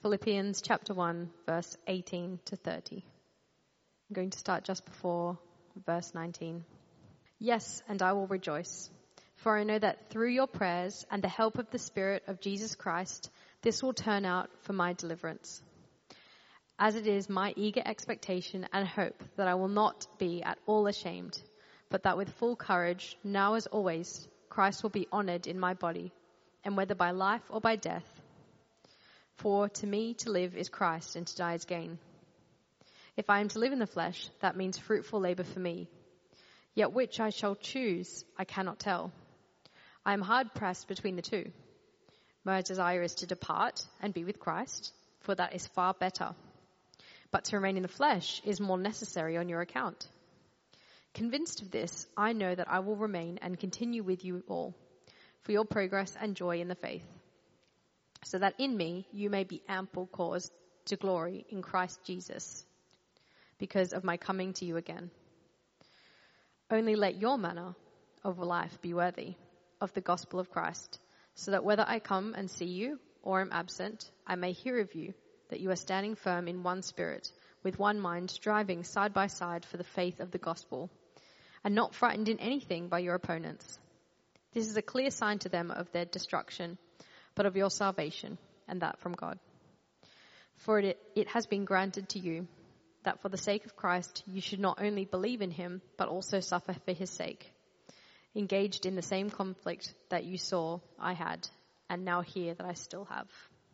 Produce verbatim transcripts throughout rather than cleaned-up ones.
Philippians chapter one, verse eighteen to thirty. I'm going to start just before verse nineteen. Yes, and I will rejoice, for I know that through your prayers and the help of the Spirit of Jesus Christ, this will turn out for my deliverance. As it is my eager expectation and hope that I will not be at all ashamed, but that with full courage, now as always, Christ will be honored in my body, and whether by life or by death. For to me to live is Christ, and to die is gain. If I am to live in the flesh, that means fruitful labor for me. Yet which I shall choose, I cannot tell. I am hard pressed between the two. My desire is to depart and be with Christ, for that is far better. But to remain in the flesh is more necessary on your account. Convinced of this, I know that I will remain and continue with you all, for your progress and joy in the faith, so that in me you may be ample cause to glory in Christ Jesus, because of my coming to you again. Only let your manner of life be worthy of the gospel of Christ, so that whether I come and see you or am absent, I may hear of you that you are standing firm in one spirit, with one mind, striving side by side for the faith of the gospel, and not frightened in anything by your opponents. This is a clear sign to them of their destruction, but of your salvation, and that from God. For it, it has been granted to you that for the sake of Christ you should not only believe in him, but also suffer for his sake, engaged in the same conflict that you saw I had, and now hear that I still have.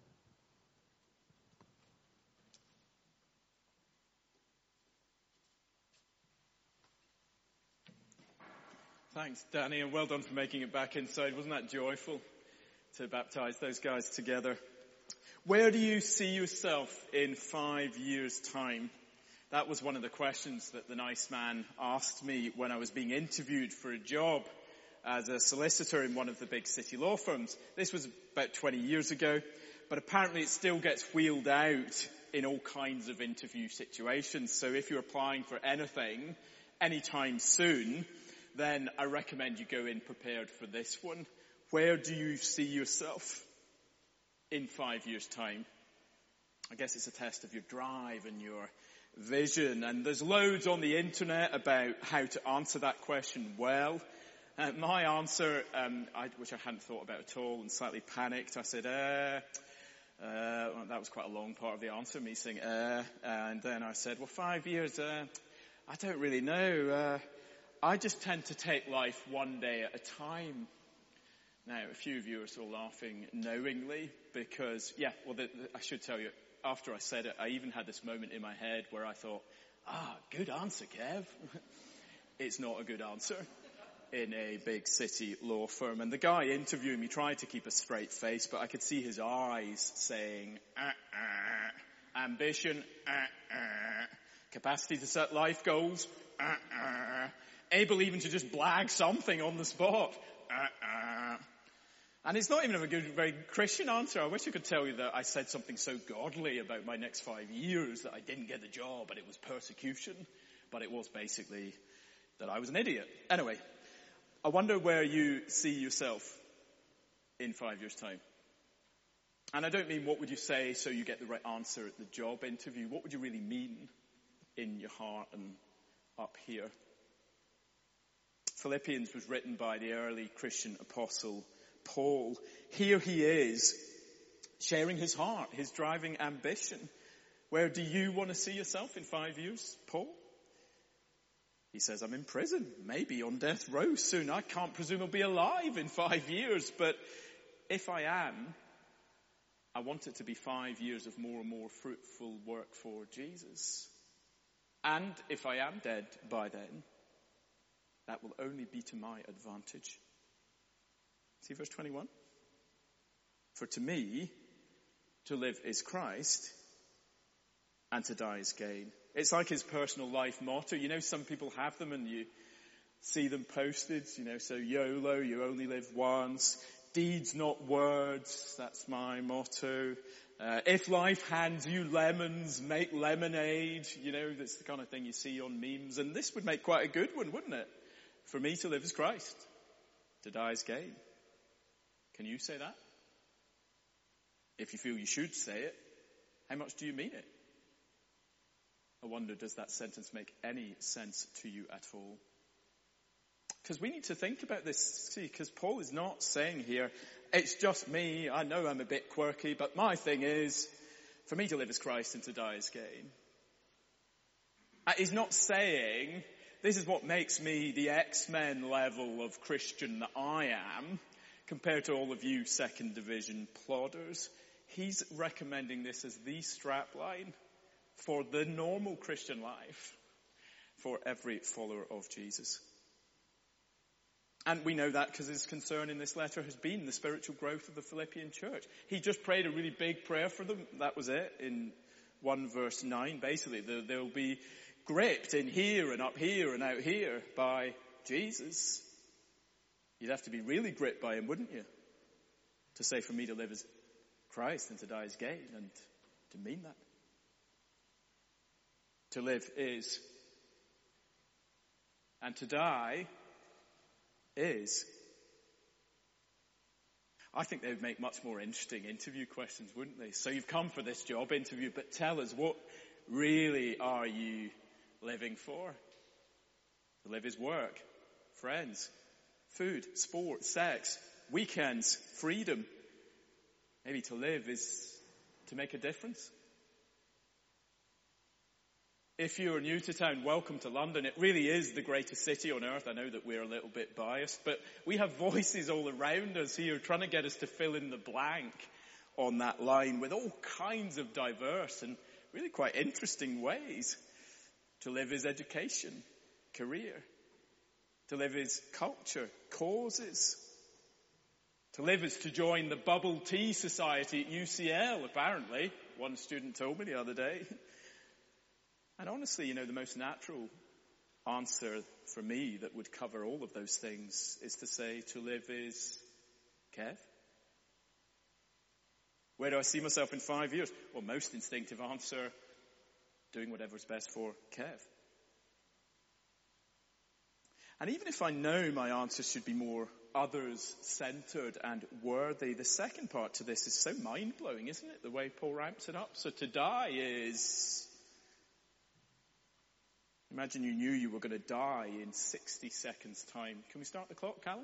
Thanks, Danny, and well done for making it back inside. Wasn't that joyful to baptize those guys together? Where do you see yourself in five years' time? That was one of the questions that the nice man asked me when I was being interviewed for a job as a solicitor in one of the big city law firms. This was about twenty years ago, but apparently it still gets wheeled out in all kinds of interview situations. So if you're applying for anything anytime soon, then I recommend you go in prepared for this one. Where do you see yourself in five years' time? I guess it's a test of your drive and your vision. And there's loads on the internet about how to answer that question well. Uh, my answer, um, I, which I hadn't thought about at all and slightly panicked, I said, uh, uh, well, that was quite a long part of the answer, me saying, uh, and then I said, well, five years, uh, I don't really know. Uh, I just tend to take life one day at a time. Now, a few of you are sort of laughing knowingly because, yeah, well, the, the, I should tell you, after I said it, I even had this moment in my head where I thought, ah, good answer, Kev. It's not a good answer in a big city law firm. And the guy interviewing me tried to keep a straight face, but I could see his eyes saying, ah, ah, ambition, ah, ah, capacity to set life goals, ah, ah, able even to just blag something on the spot, ah, ah. And it's not even a good, very Christian answer. I wish I could tell you that I said something so godly about my next five years that I didn't get the job and it was persecution. But it was basically that I was an idiot. Anyway, I wonder where you see yourself in five years' time. And I don't mean what would you say so you get the right answer at the job interview. What would you really mean in your heart and up here? Philippians was written by the early Christian apostle Paul. Here he is, sharing his heart, his driving ambition. Where do you want to see yourself in five years, Paul? He says, I'm in prison, maybe on death row soon. I can't presume I'll be alive in five years, but if I am, I want it to be five years of more and more fruitful work for Jesus. And if I am dead by then, that will only be to my advantage. See verse twenty-one? For to me, to live is Christ, and to die is gain. It's like his personal life motto. You know, some people have them and you see them posted, you know, so YOLO, you only live once. Deeds, not words, that's my motto. Uh, if life hands you lemons, make lemonade. You know, that's the kind of thing you see on memes. And this would make quite a good one, wouldn't it? For me to live is Christ, to die is gain. Can you say that? If you feel you should say it, How much do you mean it? I wonder, does that sentence make any sense to you at all? Because we need to think about this, see, because Paul is not saying here, it's just me, I know I'm a bit quirky, but my thing is, for me to live as Christ and to die as gain. Uh, he's not saying, this is what makes me the X-Men level of Christian that I am, compared to all of you second division plodders. He's recommending this as the strapline for the normal Christian life, for every follower of Jesus. And we know that because his concern in this letter has been the spiritual growth of the Philippian church. He just prayed a really big prayer for them. That was it in one verse nine. Basically, they'll be gripped in here and up here and out here by Jesus. You'd have to be really gripped by him, wouldn't you? To say for me to live as Christ and to die as gain, and to mean that. To live is, and to die is. I think they would make much more interesting interview questions, wouldn't they? So you've come for this job interview, but tell us, what really are you living for? To live is work, friends, food, sport, sex, weekends, freedom. Maybe to live is to make a difference. If you're new to town, welcome to London. It really is the greatest city on earth. I know that we're a little bit biased, but we have voices all around us here trying to get us to fill in the blank on that line with all kinds of diverse and really quite interesting ways. To live is education, career. To live is culture, causes. To live is to join the bubble tea society at U C L, apparently. One student told me the other day. And honestly, you know, the most natural answer for me that would cover all of those things is to say to live is Kev. Where do I see myself in five years? Well, most instinctive answer, doing whatever's best for Kev. And even if I know my answer should be more others-centered and worthy, the second part to this is so mind-blowing, isn't it? The way Paul ramps it up. So to die is... Imagine you knew you were going to die in sixty seconds' time. Can we start the clock, Callum?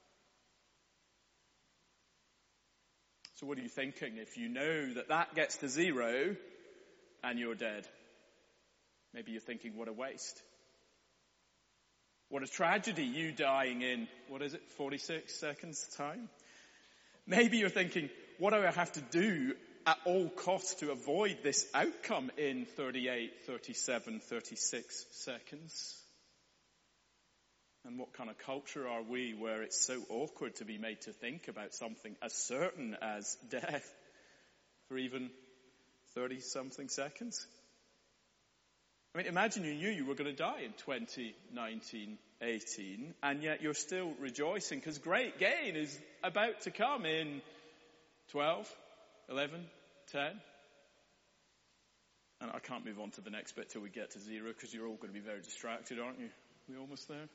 So what are you thinking if you know that that gets to zero and you're dead? Maybe you're thinking, what a waste. What a tragedy, you dying in, what is it, forty-six seconds' time? Maybe you're thinking, what do I have to do at all costs to avoid this outcome in thirty-eight, thirty-seven, thirty-six seconds? And what kind of culture are we where it's so awkward to be made to think about something as certain as death for even thirty-something seconds? I mean, imagine you knew you were going to die in twenty nineteen, eighteen, and yet you're still rejoicing because great gain is about to come in twelve, eleven, ten. And I can't move on to the next bit till we get to zero because you're all going to be very distracted, aren't you? We almost there?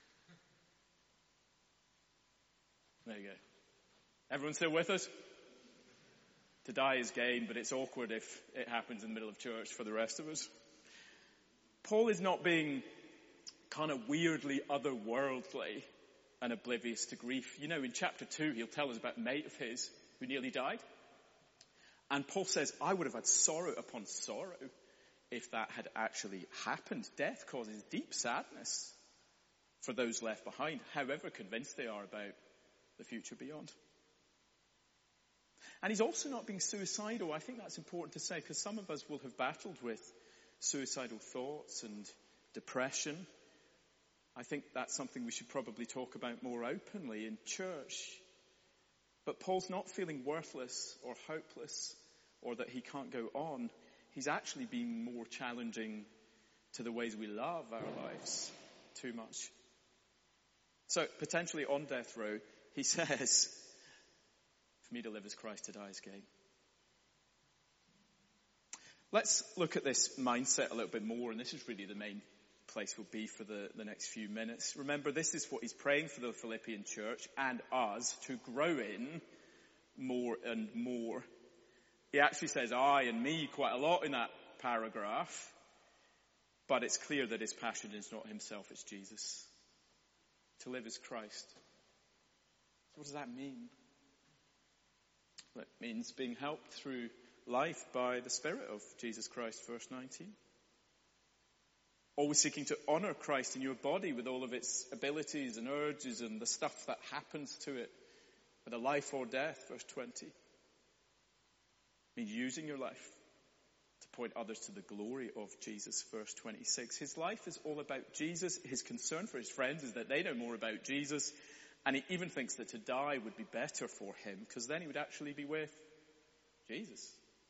There you go. Everyone still with us? To die is gain, but it's awkward if it happens in the middle of church for the rest of us. Paul is not being kind of weirdly otherworldly and oblivious to grief. You know, in chapter two, he'll tell us about a mate of his who nearly died. And Paul says, I would have had sorrow upon sorrow if that had actually happened. Death causes deep sadness for those left behind, however convinced they are about the future beyond. And he's also not being suicidal. I think that's important to say because some of us will have battled with suicidal thoughts and depression. I think that's something we should probably talk about more openly in church. But Paul's not feeling worthless or hopeless or that he can't go on. He's actually being more challenging to the ways we love our lives too much. So potentially on death row, he says, for me to live as Christ, to die as gain. Let's look at this mindset a little bit more, and this is really the main place we'll be for the, the next few minutes. Remember, this is what he's praying for the Philippian church and us to grow in more and more. He actually says I and me quite a lot in that paragraph, but it's clear that his passion is not himself, it's Jesus. To live is Christ. So what does that mean? Well, it means being helped through life by the Spirit of Jesus Christ, verse nineteen. Always seeking to honor Christ in your body with all of its abilities and urges and the stuff that happens to it, whether life or death, verse twenty. It means using your life to point others to the glory of Jesus, verse twenty-six. His life is all about Jesus. His concern for his friends is that they know more about Jesus. And he even thinks that to die would be better for him, because then he would actually be with Jesus.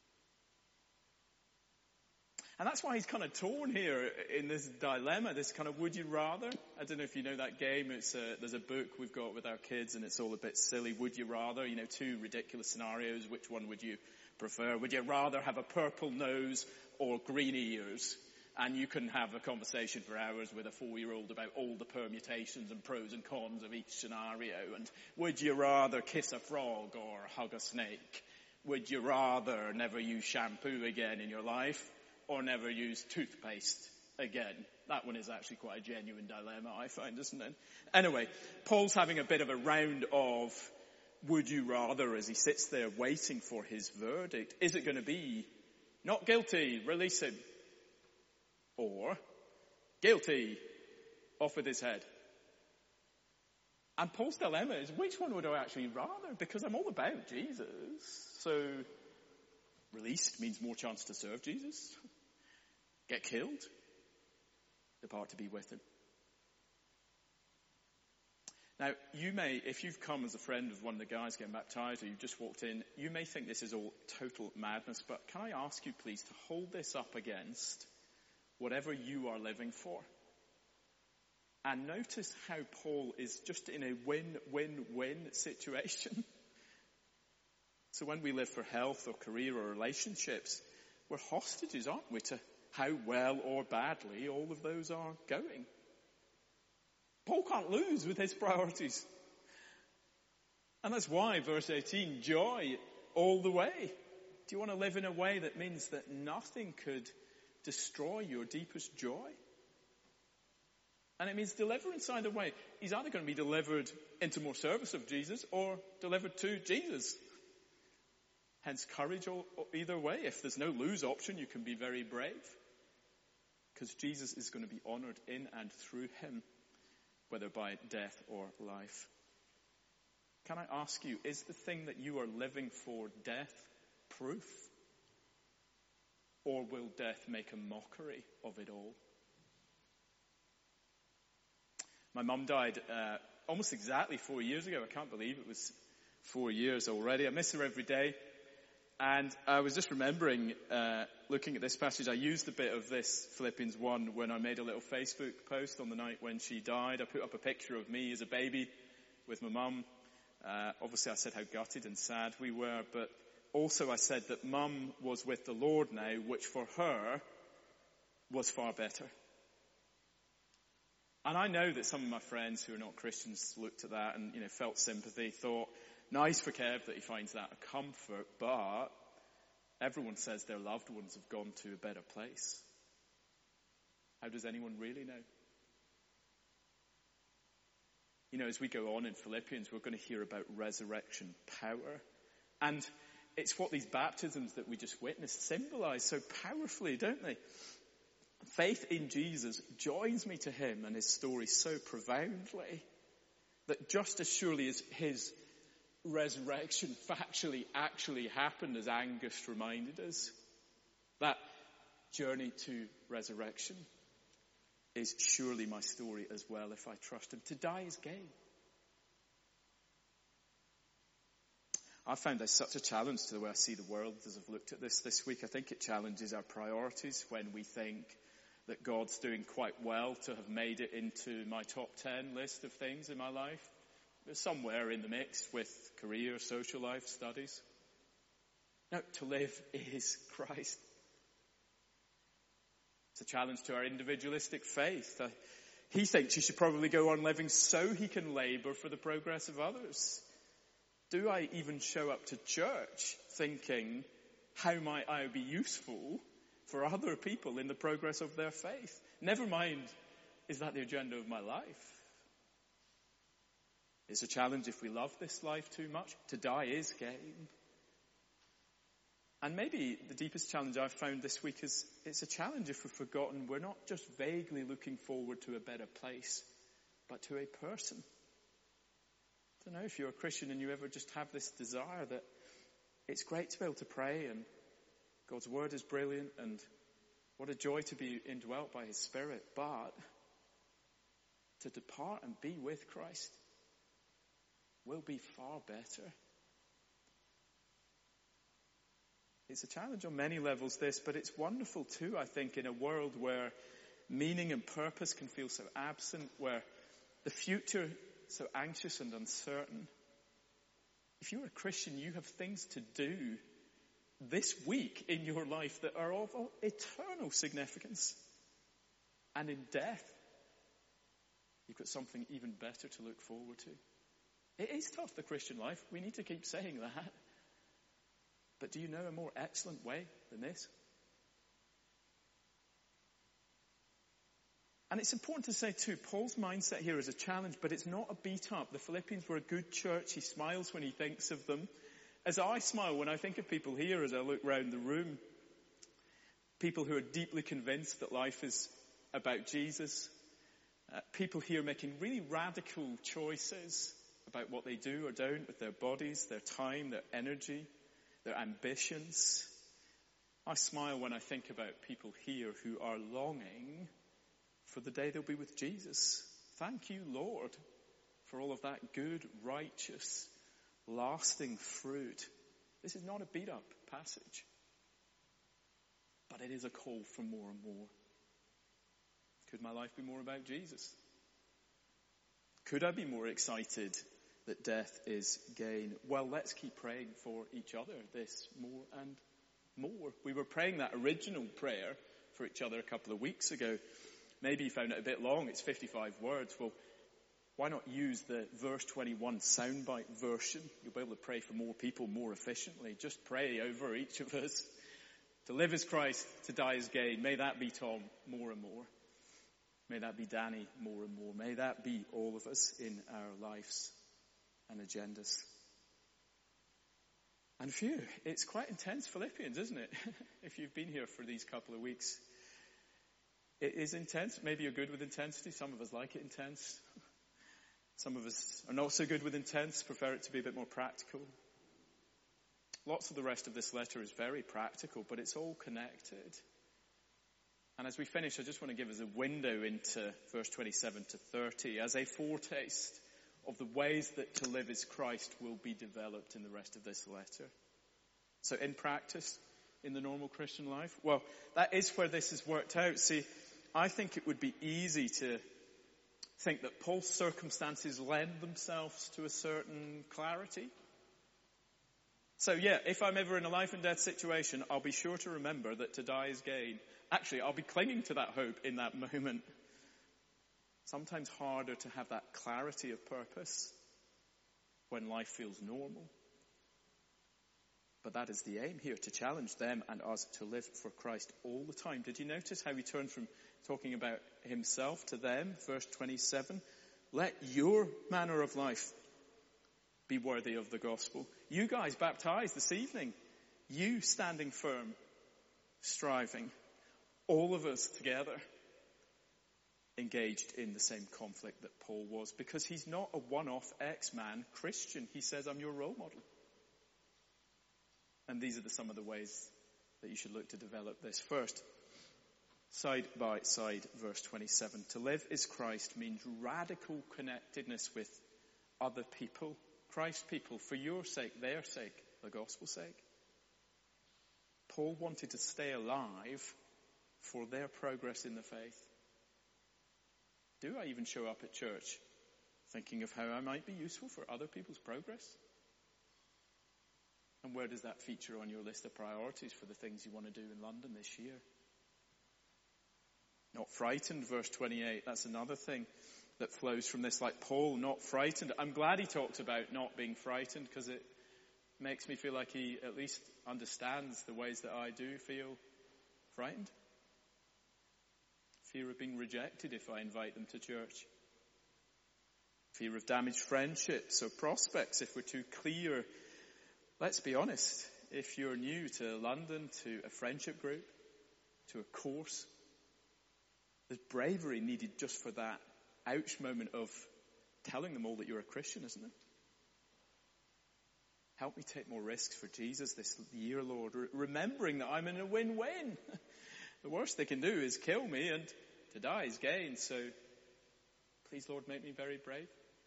And that's why he's kind of torn here in this dilemma, this kind of would you rather. I don't know if you know that game. It's a, there's a book we've got with our kids, and it's all a bit silly. Would you rather? You know, two ridiculous scenarios. Which one would you prefer? Would you rather have a purple nose or green ears? And you can have a conversation for hours with a four-year-old about all the permutations and pros and cons of each scenario. And would you rather kiss a frog or hug a snake? Would you rather never use shampoo again in your life or never use toothpaste again? That one is actually quite a genuine dilemma, I find, isn't it? Anyway, Paul's having a bit of a round of would you rather as he sits there waiting for his verdict. Is it going to be not guilty, release him? Or, guilty, off with his head. And Paul's dilemma is, which one would I actually rather? Because I'm all about Jesus. So, released means more chance to serve Jesus. Get killed, depart to be with him. Now, you may, if you've come as a friend of one of the guys getting baptized, or you've just walked in, you may think this is all total madness, but can I ask you please to hold this up against whatever you are living for. And notice how Paul is just in a win-win-win situation. So when we live for health or career or relationships, we're hostages, aren't we, to how well or badly all of those are going. Paul can't lose with his priorities. And that's why, verse eighteen, joy all the way. Do you want to live in a way that means that nothing could destroy your deepest joy? And it means deliverance either way. He's either going to be delivered into more service of Jesus or delivered to Jesus. Hence courage all, either way. If there's no lose option, you can be very brave. Because Jesus is going to be honored in and through him, whether by death or life. Can I ask you, is the thing that you are living for death proof? Or will death make a mockery of it all? My mum died uh, almost exactly four years ago. I can't believe it was four years already. I miss her every day. And I was just remembering, uh, looking at this passage, I used a bit of this Philippians one when I made a little Facebook post on the night when she died. I put up a picture of me as a baby with my mum. Uh, obviously I said how gutted and sad we were, but also I said that mum was with the Lord now, which for her was far better. And I know that some of my friends who are not Christians looked at that and, you know, felt sympathy, thought, nice for Kev that he finds that a comfort, but everyone says their loved ones have gone to a better place. How does anyone really know? You know, as we go on in Philippians, we're going to hear about resurrection power. And it's what these baptisms that we just witnessed symbolize so powerfully, don't they? Faith in Jesus joins me to him and his story so profoundly that just as surely as his resurrection factually actually happened, as Angus reminded us, that journey to resurrection is surely my story as well if I trust him. To die is gain. I found there's such a challenge to the way I see the world as I've looked at this this week. I think it challenges our priorities when we think that God's doing quite well to have made it into my top ten list of things in my life. It's somewhere in the mix with career, social life, studies. No, to live is Christ. It's a challenge to our individualistic faith. Uh, he thinks you should probably go on living so he can labour for the progress of others. Do I even show up to church thinking how might I be useful for other people in the progress of their faith? Never mind, is that the agenda of my life? It's a challenge if we love this life too much. To die is gain. And maybe the deepest challenge I've found this week is it's a challenge if we've forgotten we're not just vaguely looking forward to a better place, but to a person. I don't know if you're a Christian and you ever just have this desire that it's great to be able to pray and God's word is brilliant and what a joy to be indwelt by his Spirit, but to depart and be with Christ will be far better. It's a challenge on many levels, this, but it's wonderful too, I think, in a world where meaning and purpose can feel so absent, where the future is so anxious and uncertain. If you're a Christian, you have things to do this week in your life that are of eternal significance. And in death, you've got something even better to look forward to. It is tough, the Christian life. We need to keep saying that. But do you know a more excellent way than this? And it's important to say too, Paul's mindset here is a challenge, but it's not a beat up. The Philippians were a good church. He smiles when he thinks of them. As I smile when I think of people here, as I look round the room, people who are deeply convinced that life is about Jesus, uh, people here making really radical choices about what they do or don't with their bodies, their time, their energy, their ambitions. I smile when I think about people here who are longing for the day they'll be with Jesus. Thank you, Lord, for all of that good, righteous, lasting fruit. This is not a beat-up passage, but it is a call for more and more. Could my life be more about Jesus? Could I be more excited that death is gain? Well, let's keep praying for each other this more and more. We were praying that original prayer for each other a couple of weeks ago. Maybe you found it a bit long. It's fifty-five words. Well, why not use the verse twenty-one soundbite version? You'll be able to pray for more people more efficiently. Just pray over each of us. To live as Christ, to die as gain. May that be Tom more and more. May that be Danny more and more. May that be all of us in our lives and agendas. And phew, it's quite intense Philippians, isn't it? If you've been here for these couple of weeks. It is intense. Maybe you're good with intensity. Some of us like it intense. Some of us are not so good with intense, prefer it to be a bit more practical. Lots of the rest of this letter is very practical, but it's all connected. And as we finish, I just want to give us a window into verse twenty-seven to thirty as a foretaste of the ways that to live as Christ will be developed in the rest of this letter. So in practice, in the normal Christian life, well, that is where this is worked out. See, I think it would be easy to think that Paul's circumstances lend themselves to a certain clarity. So yeah, if I'm ever in a life and death situation, I'll be sure to remember that to die is gain. Actually, I'll be clinging to that hope in that moment. Sometimes harder to have that clarity of purpose when life feels normal. But that is the aim here, to challenge them and us to live for Christ all the time. Did you notice how he turned from talking about himself to them? Verse twenty-seven, let your manner of life be worthy of the gospel. You guys baptized this evening. You standing firm, striving. All of us together engaged in the same conflict that Paul was. Because he's not a one-off ex-man Christian. He says, I'm your role model. And these are the, some of the ways that you should look to develop this. First, side by side, verse twenty-seven. To live as Christ means radical connectedness with other people. Christ people, for your sake, their sake, the gospel's sake. Paul wanted to stay alive for their progress in the faith. Do I even show up at church thinking of how I might be useful for other people's progress? And where does that feature on your list of priorities for the things you want to do in London this year? Not frightened, verse twenty-eight. That's another thing that flows from this, like Paul, not frightened. I'm glad he talked about not being frightened, because it makes me feel like he at least understands the ways that I do feel frightened. Fear of being rejected if I invite them to church. Fear of damaged friendships or prospects if we're too clear. Let's be honest, if you're new to London, to a friendship group, to a course, there's bravery needed just for that ouch moment of telling them all that you're a Christian, isn't it? Help me take more risks for Jesus this year, Lord, remembering that I'm in a win-win. The worst they can do is kill me, and to die is gain. So please, Lord, make me very brave.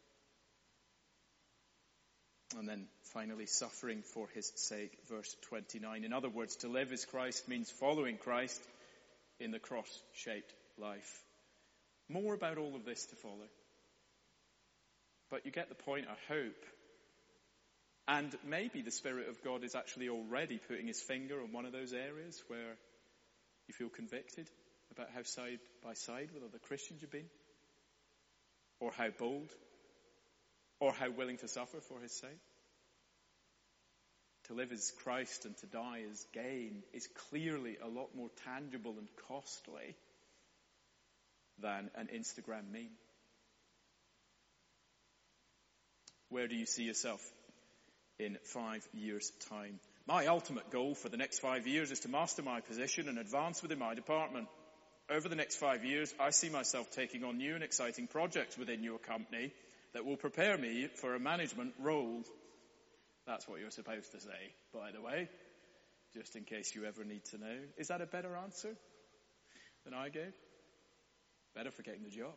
And then finally, suffering for his sake, verse twenty-nine. In other words, to live as Christ means following Christ in the cross-shaped life. More about all of this to follow. But you get the point, I hope. And maybe the Spirit of God is actually already putting his finger on one of those areas where you feel convicted about how side by side with other Christians you've been, or how bold, or how willing to suffer for his sake. To live as Christ and to die as gain is clearly a lot more tangible and costly than an Instagram meme. Where do you see yourself in five years' time? My ultimate goal for the next five years is to master my position and advance within my department. Over the next five years, I see myself taking on new and exciting projects within your company that will prepare me for a management role. That's what you're supposed to say, by the way, just in case you ever need to know. Is that a better answer than I gave? Better for getting the job.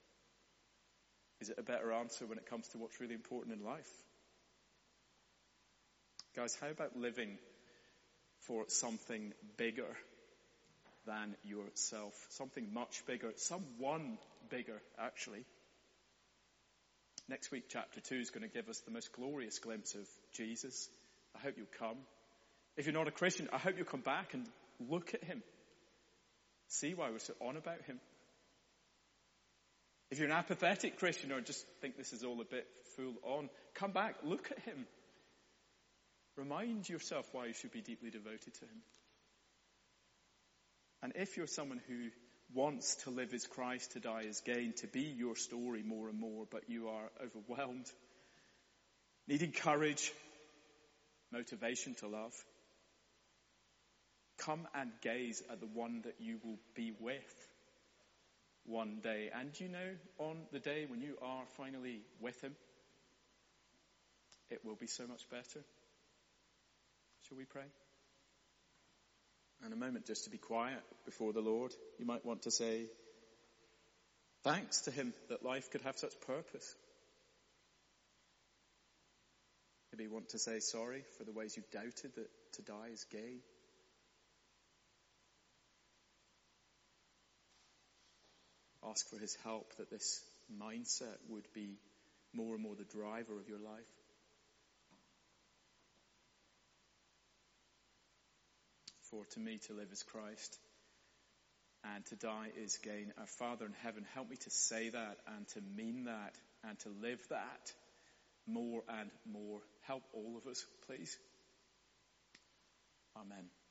Is it a better answer when it comes to what's really important in life? Guys, how about living for something bigger than yourself? Something much bigger. Someone bigger, actually. Next week, chapter two is going to give us the most glorious glimpse of Jesus. I hope you'll come. If you're not a Christian, I hope you'll come back and look at him. See why we're so on about him. If you're an apathetic Christian or just think this is all a bit full on, come back, look at him. Remind yourself why you should be deeply devoted to him. And if you're someone who wants to live as Christ, to die as gain, to be your story more and more, but you are overwhelmed, needing courage, motivation to love, come and gaze at the one that you will be with one day. And you know, on the day when you are finally with him, it will be so much better. Shall we pray? And a moment just to be quiet before the Lord. You might want to say thanks to him that life could have such purpose. Maybe you want to say sorry for the ways you've doubted that to die is gain. Ask for his help that this mindset would be more and more the driver of your life. For to me to live is Christ and to die is gain. Our Father in heaven, help me to say that and to mean that and to live that more and more. Help all of us, please. Amen.